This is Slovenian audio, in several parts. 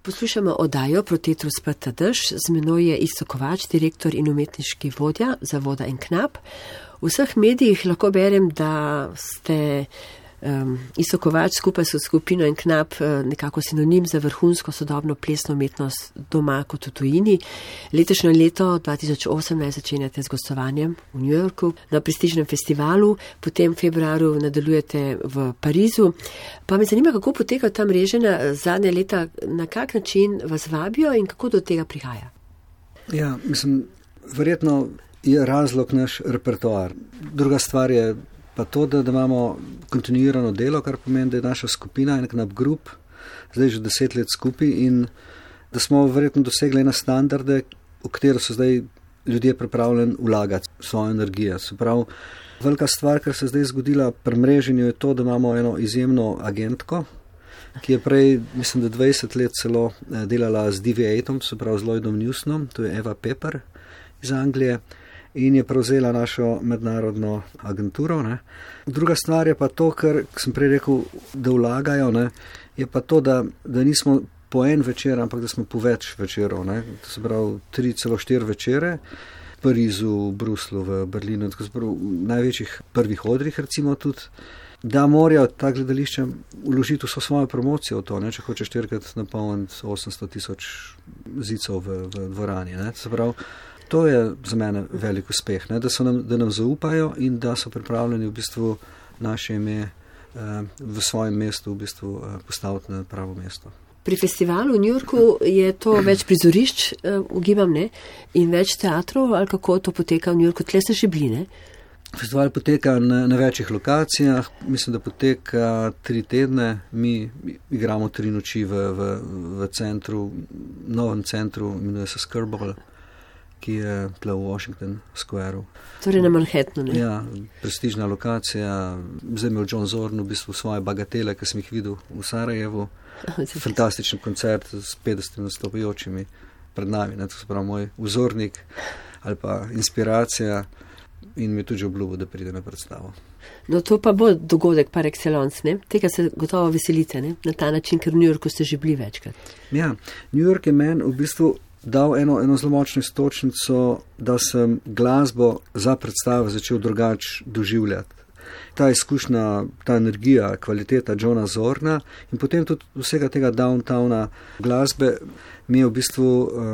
Poslušamo oddajo Protetrus sprta dež, z menoj je Iztok Kovač, direktor in umetniški vodja Zavoda En Knap. V vseh medijih lahko berem, da ste Iztok Kovač skupaj s skupino En Knap nekako sinonim za vrhunsko sodobno plesno umetnost doma kot v tujini. Letošnje leto 2018 začenjate z gostovanjem v New Yorku na prestižnem festivalu, potem v februarju nadaljujete v Parizu. Pa me zanima, kako potekajo ta mreženja zadnje leta, na kak način vas vabijo in kako do tega prihaja? Ja, mislim, verjetno je razlog naš repertoar. Druga stvar je pa to, da imamo kontinuirano delo, kar pomeni, da je naša skupina En Knap Group zdaj že 10 let skupaj in da smo verjetno dosegli ena standarde, v katero so zdaj ljudje pripravljeni vlagati svojo energijo. Se pravi, velika stvar, kar se zdaj zgodila pri mreženju, je to, da imamo eno izjemno agentko, ki je prej, mislim, da 20 let celo delala z DV8, se pravi z Lloydom Newsonom, to je Eva Pepper iz Anglije, in je prevzela našo mednarodno agenturo. Ne. Druga stvar je pa to, kar sem prej rekel, da vlagajo, ne, je pa to, da nismo po en večer, ampak da smo po več večerov. Ne. To se pravi 3, celo 4 večere v Parizu, v Bruslu, v Berlinu, tako se pravi v največjih prvih odrih recimo tudi, da morajo ta gledališča vložiti vso svojo promocijo v to, ne, če hoče 4krat napolniti 800,000 zicov v dvorani. Ne. To se pravi, to je za mene velik uspeh, ne? Da nam zaupajo in da so pripravljeni v bistvu naše ime v svojem mestu v bistvu postaviti na pravo mesto. Pri festivalu v New Yorku je to več prizorišč, ugibam, ne? In več teatrov, ali kako to poteka v New Yorku? Tle ste že bili, ne? Festival poteka na večjih lokacijah, mislim, da poteka 3 tedne, mi igramo 3 noči v centru, novem centru, imenuje se Skirball, ki je tle v Washington Squareu. Torej na Manhattanu, ne? Ja, prestižna lokacija. Zdaj imel John Zorn v bistvu svoje bagatele, ki sem jih videl v Sarajevu. Fantastičen koncert s 50 nastopajočimi pred nami. Ne? To se pravi moj vzornik ali pa inspiracija in mi je tudi obljubil, da pride na predstavo. No, to pa bo dogodek par excellence, ne? Tega se gotovo veselite, ne? Na ta način, ker v New Yorku ste že bili večkrat. Ja, New York je meni v bistvu dal eno zelo močno istočnico, da sem glasbo za predstavo začel drugače doživljati. Ta izkušnja, ta energija, kvaliteta Johna Zorna in potem tudi vsega tega downtowna glasbe mi je v bistvu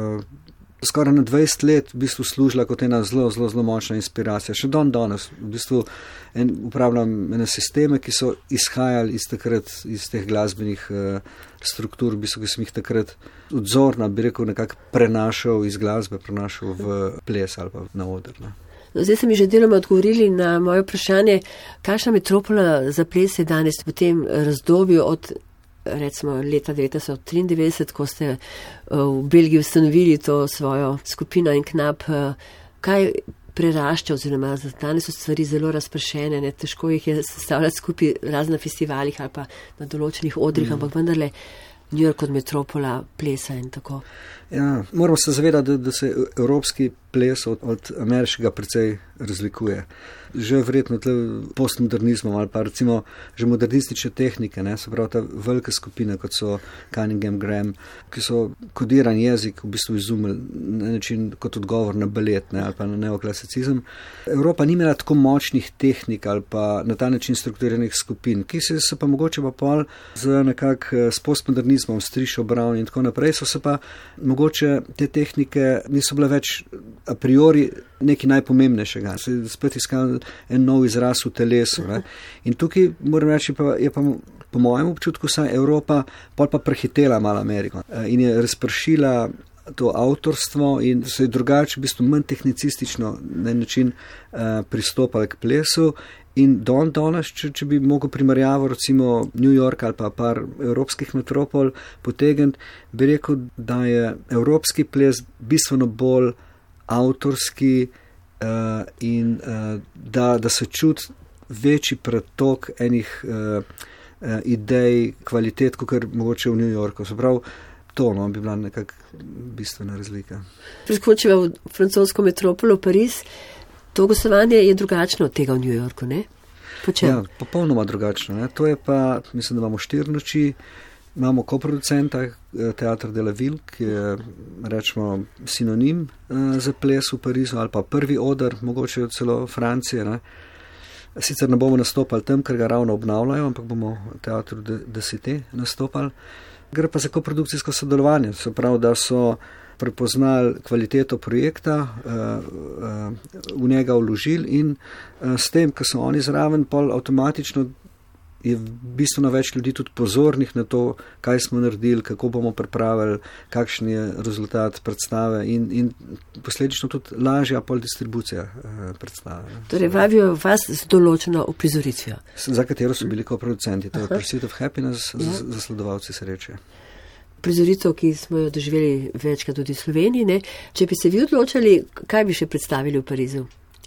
skoraj na 20 let v bistvu služila kot ena zelo močna inspiracija. Še danes v bistvu uporabljam ene sisteme, ki so izhajali iz teh glasbenih struktur, v bistvu, ki sem jih takrat od Zorna, bi rekel, nekako prenašal iz glasbe, prenašal v ples ali pa na oder. Ne. No, zdaj ste mi že deloma odgovorili na moje vprašanje, kakšna metropola za ples je danes v tem razdobju od recimo leta 1993, ko ste v Belgiji ustanovili to svojo skupino En Knap, kaj prerašča, oziroma danes so stvari zelo razpršene, ne, težko jih je sestavljati skupaj razna festivalih ali pa na določenih odrih, ampak vendarle New York kot metropola plesa in tako. Ja, moramo se zavedati, da se evropski ples od ameriškega precej razlikuje. Že verjetno postmodernizmom ali pa recimo že modernistične tehnike, ne, se pravi ta velika skupina, kot so Cunningham, Graham, ki so kodiran jezik v bistvu izumili na način kot odgovor na balet, ne, ali pa na neoklasicizem. Evropa ni imela tako močnih tehnik ali pa na ta način strukturiranih skupin, ki so pa mogoče pa pol z nekako s postmodernizmom, s Trisho Brown in tako naprej, so se pa mogoče te tehnike niso bile več a priori nekaj najpomembnejšega. Se spet iskal en nov izraz v telesu. Ne. In tukaj moram reči, je pa po mojem občutku saj Evropa pol pa prehitela malo Ameriko in je razpršila to avtorstvo in se je drugače, v bistvu manj tehnicistično na način pristopala k plesu. In danes, če bi mogel primerjavo recimo New York ali pa par evropskih metropol potegniti, bi rekel, da je evropski ples bistveno bolj avtorski in da se čuti večji pretok enih idej, kvalitet, kot mogoče v New Yorku. Se pravi, to bi bila nekako bistvena razlika. Preskočiva v francosko metropolo Pariz, to gostovanje je drugačno od tega v New Yorku, ne? Ja, popolnoma drugačno. Ne? To je pa, mislim, da imamo 4 noči, imamo koproducenta, Teatr de la Ville, ki je, rečemo, sinonim za ples v Parizu, ali pa prvi oder, mogoče celo Francije. Ne. Sicer ne bomo nastopali tam, ker ga ravno obnavljajo, ampak bomo v Teatru de Cité nastopali. Gre pa za koprodukcijsko sodelovanje, se pravi, da so prepoznali kvaliteto projekta, v njega vložili in s tem, ko so oni zraven, pol avtomatično je bistveno več ljudi tudi pozornih na to, kaj smo naredili, kako bomo pripravili, kakšen je rezultat predstave in posledično tudi lažja pol distribucija predstave. Torej, vabijo vas z določeno uprizoritvijo. Za katero so bili koproducenti, to je Pursuit of Happiness, zasledovalci sreče. Prizoritev, ki smo jo doživeli večkrat tudi v Sloveniji, ne? Če bi se vi odločali, kaj bi še predstavili v Parizu?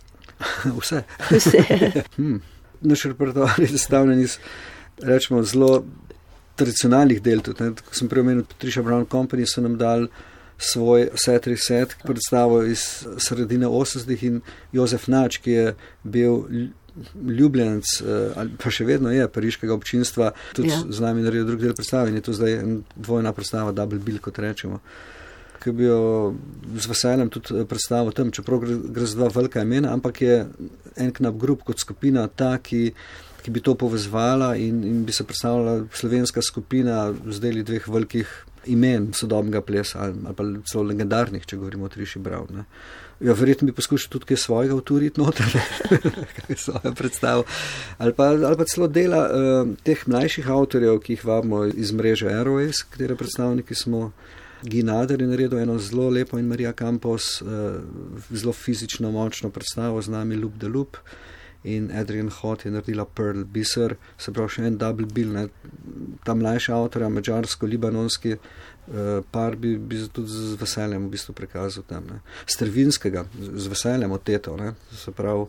Vse. Vse. Naš repertoar je sestavljen iz, rečemo, zelo tradicionalnih del. Tudi, ko sem prej omenil Patricia Brown Company, so nam dali svoj set reset, ki predstavo iz sredine 80-ih in Jozef Nač, ki je bil ljubljenec, pa še vedno je pariškega občinstva, tudi z nami naredil drug del predstave in je to zdaj dvojna predstava, double bill, kot rečemo. Ki bi jo z veseljem tudi predstavil tam, čeprav gre za dva velika imena, ampak je en knap grup kot skupina ta, ki bi to povezvala in bi se predstavljala slovenska skupina z deli dveh velikih imen sodobnega plesa ali pa celo legendarnih, če govorimo o Triši Brown. Ne. Ja, verjetno bi poskušal tudi kaj svojega uturiti noter, kaj svojo predstavo. Ali pa celo dela teh mlajših avtorjev, ki jih vabimo iz mreže Airways, katere predstavniki smo. Guy Nader je naredil eno zelo lepo in Marija Campos zelo fizično močno predstavo z nami Loop de Loop in Adrian Hot je naredila Pearl Biser, se pravi še en double bill, ne. Ta mlajša avtorja, mađarsko-libanonski par bi tudi z veseljem v bistvu prikazal tam. Ne. Strvinskega, z veseljem oteto, ne. Se pravi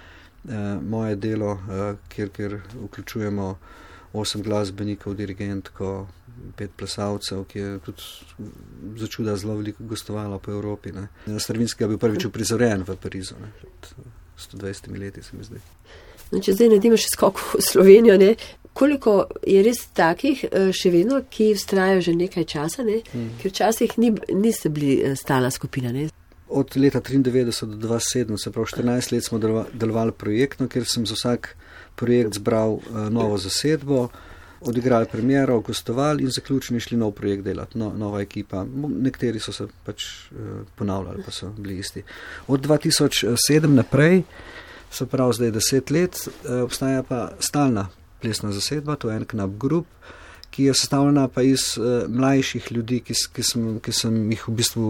moje delo, kjer vključujemo 8 glasbenikov, dirigentko, 5 plesalcev, ki je tudi za čuda zelo veliko gostovala po Evropi. Ne. Stravinskega je bil prvič uprizoren v Parizu, ne, pred 120 leti, se mi zdi. No, če zdaj naredimo še skok v Slovenijo, ne, koliko je res takih še vedno, ki vztrajajo že nekaj časa, ne, ker včasih niste bili stalna skupina, ne? Od leta 1993 do 2007, se pravi 14 let smo delovali projektno, kjer sem za vsak projekt zbral novo zasedbo, odigrali premiero, gostovali in zaključeni šli nov projekt delati, nova ekipa. Nekateri so se pač ponavljali, pa so bili isti. Od 2007 naprej, se pravi zdaj 10 let, obstaja pa stalna plesna zasedba, to je en knap grup, ki je sestavljena pa iz mlajših ljudi, ki sem jih v bistvu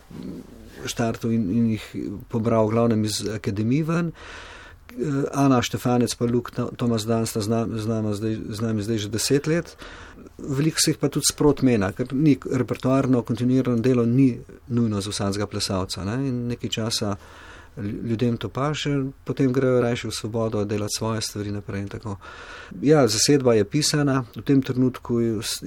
štartov in jih pobral glavnem iz akademije ven. Ana Štefanec pa Luk Tomas Dan sta z nami zdaj že 10 let. Veliko se jih pa tudi sprot mena, ker ni repertoarno, kontinuirano delo ni nujno za vsakega plesalca. Ne? In nekaj časa ljudem to paše, potem grejo rajši v svobodo delati svoje stvari naprej in tako. Ja, zasedba je pisana, v tem trenutku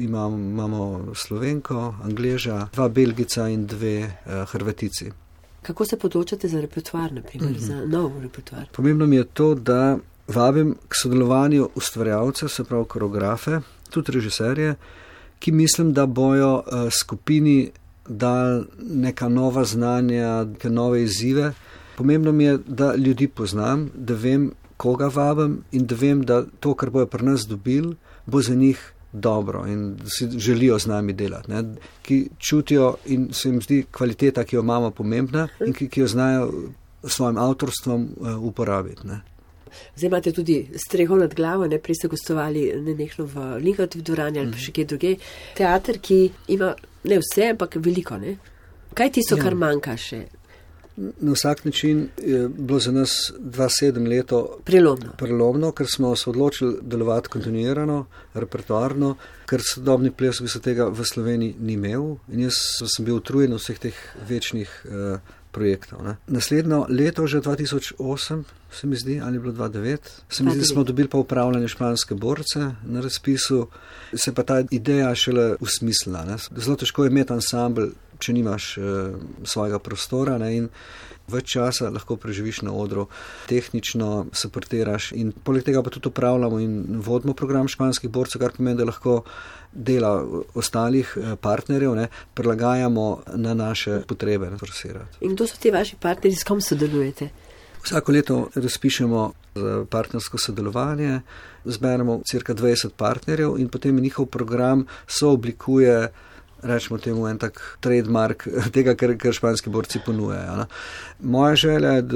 imamo Slovenko, Angleža, 2 Belgica in 2 Hrvatici. Kako se podločate za repertoar, naprimer, za nov repertoar? Pomembno mi je to, da vabim k sodelovanju ustvarjalcev, se pravi koreografe, tudi režiserje, ki mislim, da bojo skupini dali neka nova znanja, neke nove izzive. Pomembno mi je, da ljudi poznam, da vem, koga vabim in da vem, da to, kar bojo pri nas dobili, bo za njih dobro in da si želijo z nami delati, ne? Ki čutijo in se jim zdi kvaliteta, ki jo imamo, pomembna in ki jo znajo s svojim avtorstvom uporabiti. Ne? Zdaj imate tudi streho nad glavo, ne? Prej ste gostovali nenehno v Linhartovi dvorani ali pa še kje druge. Teater, ki ima ne vse, ampak veliko. Ne? Kaj tisto, kar manjka še? Na vsak način je bilo za nas 2-7 leto prelomno, ker smo se odločili delovati kontinuirano, repertoarno, ker sodobni ples bi se tega v Sloveniji ni imel in jaz sem bil utrujen v vseh teh večnih projektov. Ne. Naslednjo leto, že 2008, se mi zdi, ali je bilo 2009, se mi zdi, da smo dobili pa upravljanje španske borce na razpisu, se pa ta ideja šele usmislila. Ne. Zelo težko je imeti ansambl, če nimaš svojega prostora, ne, in več časa lahko preživiš na odru, tehnično suportiraš in poleg tega pa tudi upravljamo in vodimo program španskih borcev, kar pomeni, da lahko dela ostalih partnerjev prilagajamo na naše potrebe. In kdo so ti vaši partnerji, s kom sodelujete? Vsako leto razpišemo za partnersko sodelovanje, zberemo cirka 20 partnerjev in potem njihov program sooblikuje, rečemo temu, en tak trademark tega, kar španski borci ponujajo. Moja želja je,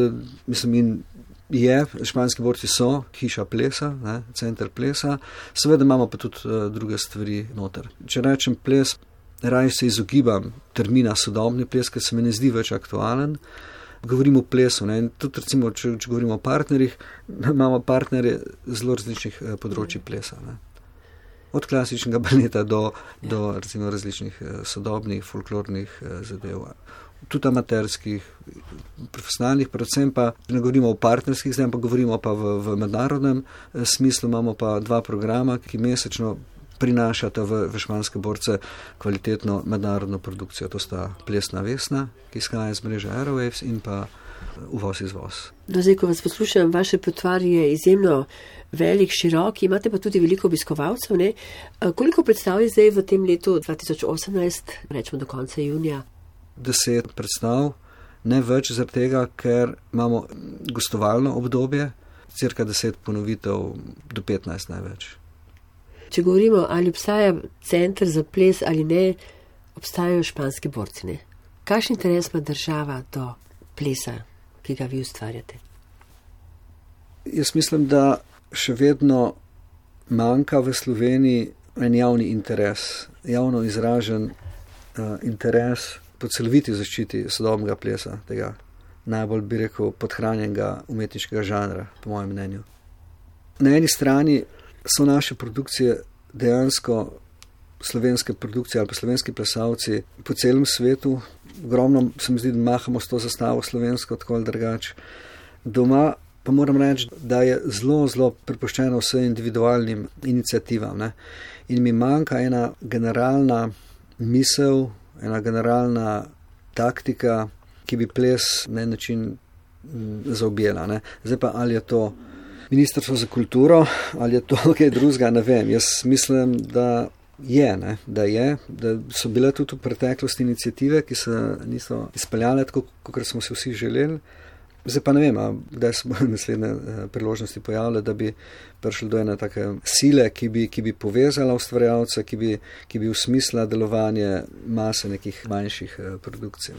da španski borci so hiša plesa, center plesa, seveda imamo pa tudi druge stvari noter. Če rečem ples, raje se izogibam termina sodobni ples, ker se mi ne zdi več aktualen. Govorimo o plesu, in tudi recimo, če govorimo o partnerjih, imamo partnerje zelo različnih področji plesa. Od klasičnega baleta do recimo različnih sodobnih, folklornih zadev. Tudi amaterskih, profesionalnih, predvsem pa ne govorimo o partnerskih, zdaj pa govorimo pa v mednarodnem smislu, imamo pa 2 programa, ki mesečno prinašata v španske borce kvalitetno mednarodno produkcijo. To sta Plesna Vesna, ki izhaja iz mreže Aerowaves, in pa Uvoz izvoz. Zdaj, ko vas poslušam, vaš repertoar je izjemno velik, širok, imate pa tudi veliko obiskovalcev. Koliko predstav je zdaj v tem letu 2018, rečemo do konca junija? 10 predstav, ne več zaradi tega, ker imamo gostovalno obdobje, cirka 10 ponovitev do 15 največ. Če govorimo, ali obstaja center za ples ali ne, obstajajo španski borci. Kakšen interes ima država do plesa, ki ga vi ustvarjate? Jaz mislim, da še vedno manjka v Sloveniji en javni interes, javno izražen interes po celoviti zaščiti sodobnega plesa, tega najbolj, bi rekel, podhranjenega umetniškega žanra, po mojem mnenju. Na eni strani so naše produkcije dejansko slovenske produkcije ali pa slovenski plesalci po celem svetu. Ogromno se mi zdi, da mahamo s to zastavo slovensko, tako ali drugače. Doma pa moram reči, da je zelo, zelo prepuščeno vse individualnim iniciativam. In mi manjka ena generalna misel, ena generalna taktika, ki bi ples na en način zaobjela. Zdaj pa, ali je to Ministrstvo za kulturo, ali je to kaj drugega, ne vem. Jaz mislim, da da so bile tudi v preteklosti iniciative, ki se niso izpeljale tako, kot smo si vsi želeli. Zdaj pa ne vem, kdaj se bo naslednje priložnosti pojavile, da bi prišli do ene take sile, ki bi povezala ustvarjalce, ki bi usmislila delovanje mase nekih manjših produkcij.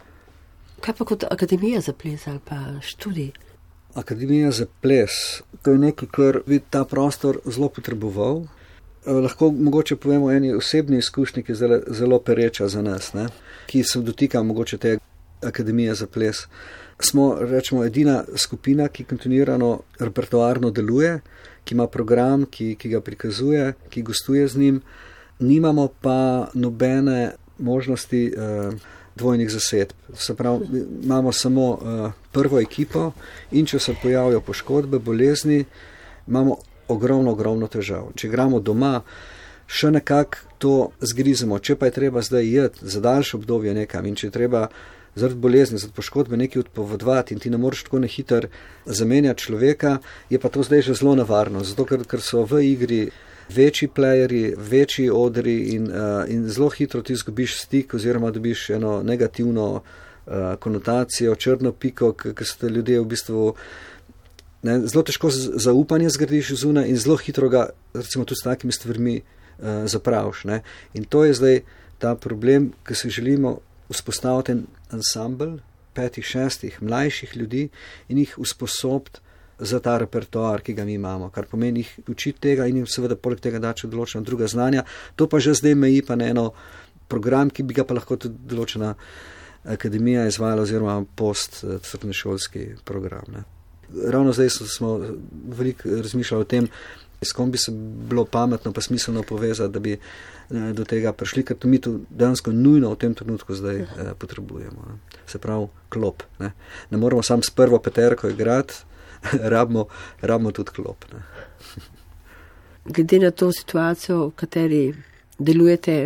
Kaj pa kot akademija za ples ali pa študij? Akademija za ples, to je nekaj, kar bi ta prostor zelo potreboval. Lahko mogoče povemo eni osebni izkušnji, ki je zelo pereča za nas, ki se dotika mogoče te akademije za ples. Smo, rečemo, edina skupina, ki kontinuirano repertoarno deluje, ki ima program, ki ga prikazuje, ki gostuje z njim. Nimamo pa nobene možnosti dvojnih zasedb. Se pravi, imamo samo prvo ekipo in če se pojavijo poškodbe, bolezni, imamo ogromno težav. Če igramo doma, še nekako to zgrizemo. Če pa je treba zdaj jeti za daljše obdobje nekam in če je treba zaradi bolezni, zaradi poškodbe nekaj odpovedovati in ti ne moreš tako nehiter zamenjati človeka, je pa to zdaj že zelo nevarno. Zato, ker so v igri večji playerji, večji odri in zelo hitro ti izgubiš stik oziroma dobiš eno negativno konotacijo, črno piko, ker so te ljudje v bistvu zelo težko zaupanje zgradiš zunaj in zelo hitro ga, recimo, tudi s takimi stvarmi zapraviš. In to je zdaj ta problem, ki se želimo vzpostaviti en ansambl 5-6 mlajših ljudi in jih usposobiti za ta repertoar, ki ga mi imamo, kar pomeni jih učiti tega in jim seveda poleg tega dati določena druga znanja. To pa že zdaj meji pa na eno program, ki bi ga pa lahko tudi določena akademija izvajala oziroma post-srednješolski program. Ravno zdaj smo veliko razmišljali o tem, s kom bi se bilo pametno pa smiselno povezati, da bi do tega prišli, ker to mi to dejansko nujno v tem trenutku zdaj potrebujemo. Se pravi, klop. Ne moramo sam s prvo peterko igrati, rabimo tudi klop. Glede na to situacijo, v kateri delujete,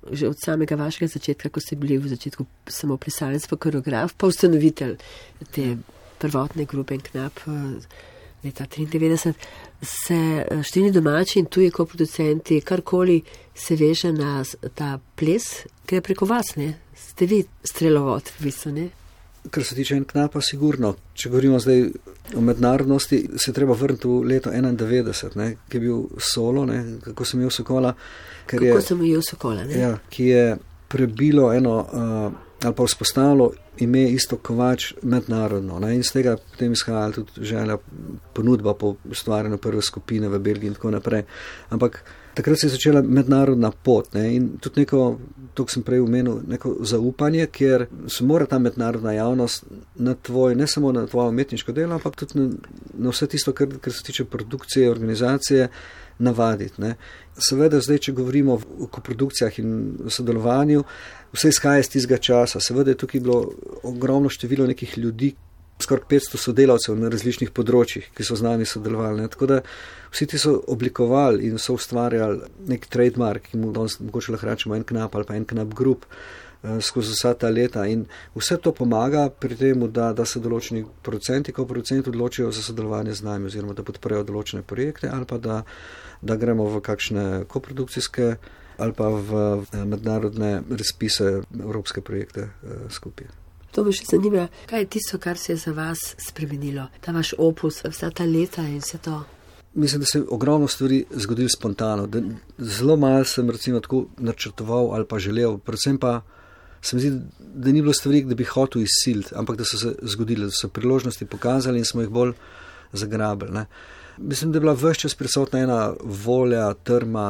že od samega vašega začetka, ko ste bili v začetku samo plesalec pa koreograf, pa ustanovitelj te prvotne grupe Knap leta 1993, se številni domači in tuji koproducenti karkoli se veže na ta ples, ker je preko vas, ne? Ste vi strelovod, v bistvu, ne? Kar se tiče Knapa, sigurno. Če govorimo zdaj o mednarodnosti, se treba vrniti v leto 91, ne, ki je bil solo, ne, kako sem imel Sokola. Kako sem imel Sokola, ne? Ja, ki je prebilo eno, ali pa vzpostavilo ime Iztok Kovač mednarodno. Ne, in z tega potem izhajala tudi želja ponudba po ustvarjanju prve skupine v Belgiji in tako naprej. Ampak takrat se je začela mednarodna pot, ne, in tudi neko, to sem prej omenil, neko zaupanje, kjer se mora ta mednarodna javnost na ne samo na tvoje umetniško delo, ampak tudi na vse tisto, kar se tiče produkcije, organizacije, navaditi. Ne. Seveda zdaj, če govorimo o koprodukcijah in o sodelovanju, vse izhaja iz tistega časa. Seveda je tukaj bilo ogromno število nekih ljudi, skoraj 500 sodelavcev na različnih področjih, ki so z nami sodelovali. Ne. Tako da vsi ti so oblikovali in so ustvarjali nek trademark, ki mu danes mogoče lahko rečemo Knap ali pa Knap Group skozi vsa ta leta. In vse to pomaga pri tem, da se določeni producenti, koproducenti odločijo za sodelovanje z nami oziroma da podprejo določene projekte ali pa da gremo v kakšne koprodukcijske ali pa v mednarodne razpise, evropske projekte skupaj. To me še zanima, kaj je tisto, kar se je za vas spremenilo, ta vaš opus, vsa ta leta in vse to? Mislim, da se je ogromno stvari zgodilo spontano. Zelo malo sem recimo tako načrtoval ali pa želel, predvsem pa se mi zdi, da ni bilo stvari, da bi hotel izsiliti, ampak da so se zgodile, da so priložnosti pokazali in smo jih bolj zagrabili. Ne. Mislim, da je bila ves čas prisotna ena volja, trma,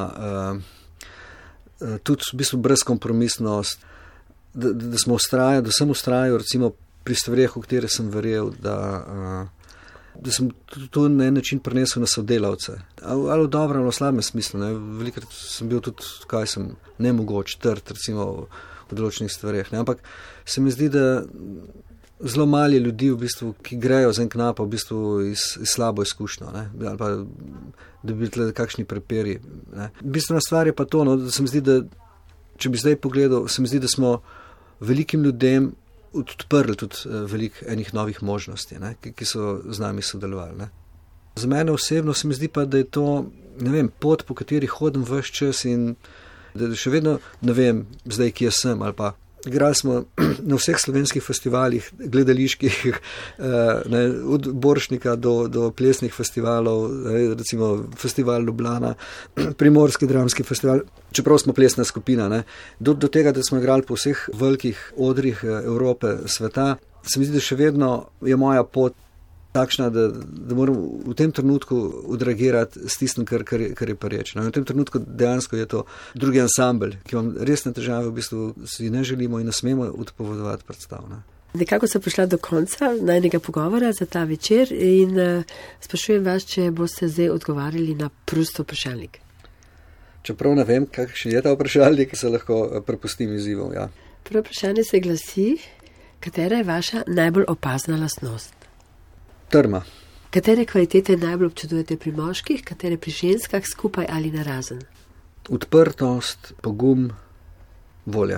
tudi v bistvu brezkompromisnost, da sem ustrajal recimo pri stvareh, v katere sem verjel, da sem to na en način prenesel na sodelavce. Ali v dobrem, ali v slabem smislu. Ne. Velikrat sem bil tudi, nemogoč, trd, recimo v določenih stvareh. Ne. Ampak se mi zdi, da zelo malo ljudi, v bistvu, ki grejo z Knapa v bistvu iz slabo izkušnjo, ne. Ali pa da bi bili kakšni prepiri. Ne. Bistvena stvar je pa to, no, da se mi zdi, da če bi zdaj pogledal, se mi zdi, da smo velikim ljudem odprli tudi veliko enih novih možnosti, ne, ki so z nami sodelovali. Ne. Za mene osebno se mi zdi pa, da je to, ne vem, pot, po kateri hodim ves čas in da še vedno ne vem zdaj, kje sem ali pa. Igrali smo na vseh slovenskih festivalih, gledaliških, ne, od Borštnika do plesnih festivalov, ne, recimo Festival Ljubljana, Primorski dramski festival, čeprav smo plesna skupina, ne, do tega, da smo igrali po vseh velikih odrih Evrope, sveta, se mi zdi, da še vedno je moja pot takšna, da moram v tem trenutku odreagirati s tistim, kar je pareč. No, v tem trenutku dejansko je to drugi ansambel, ki vam resne težave v bistvu si ne želimo in ne smemo odpovedovati predstav. Ne. Nekako sem prišla do konca najnega pogovora za ta večer in sprašujem vas, če boste zdaj odgovarjali na Proustov vprašalnik. Čeprav ne vem, kakšen je ta vprašalnik, ki se lahko prepustim izzivom. Ja. Prvo vprašanje se glasi, katera je vaša najbolj opazna lastnost? Trma. Katere kvalitete najbolj občudujete pri moških, katere pri ženskah, skupaj ali narazen? Odprtost, pogum, volja.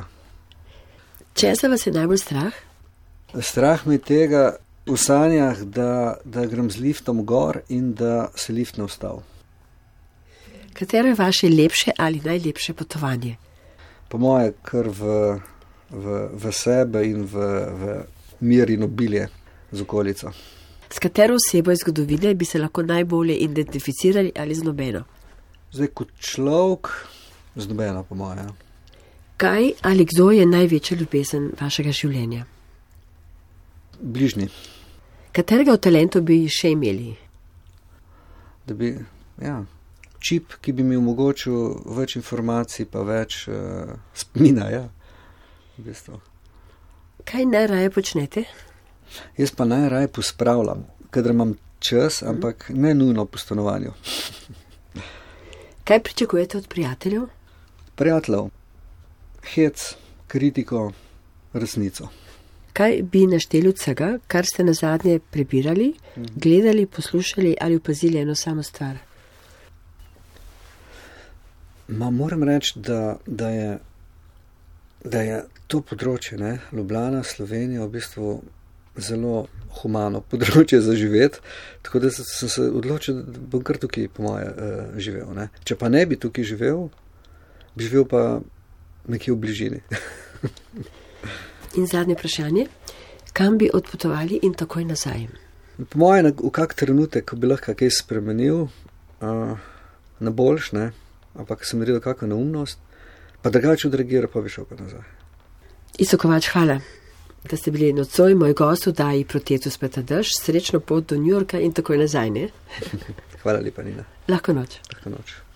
Česa vas je najbolj strah? Strah me je tega v sanjah, da grem z liftom gor in da se lift ne ustavi. Katero je vaše lepše ali najlepše potovanje? Po moje kar v sebe in v mir in obilje z okolico. S katero osebo iz zgodovine bi se lahko najbolje identificirali ali z nobeno? Zdaj, kot človek, z nobeno, po moje. Kaj ali kdo je največja ljubezen vašega življenja? Bližnji. Katerega od talentov bi še imeli? Da bi, čip, ki bi mi omogočil več informacij, pa več spomina, v bistvu. Kaj najraje počnete? Jaz pa najraje pospravljam, kadar imam čas, ampak ne nujno po stanovanju. Kaj pričakujete od prijateljev? Prijateljev, hec, kritiko, resnico. Kaj bi našteli od vsega, kar ste nazadnje prebirali, gledali, poslušali ali opazili eno samo stvar? Moram reči, da je da je to področje, ne, Ljubljana, Slovenija, v bistvu zelo humano področje za živeti, tako da sem se odločil, da bom kar tukaj po moje živel. Ne. Če pa ne bi tukaj živel, bi živel pa nekje v bližini. In zadnje vprašanje, kam bi odpotovali in takoj nazaj? Po moje, v kak trenutek, ko bi lahko kaj spremenil, na boljš, ne, ampak sem naredil kakšno neumnost, pa drugače odreagiral, pa bi šel pa nazaj. Iztok Kovač, hvala, da ste bili nocoj moj gost v oddaji Protetus Speta dež, srečno pot do New Yorka in takoj nazaj, ne? Hvala lepa, Nina. Lahko noč. Lahko noč.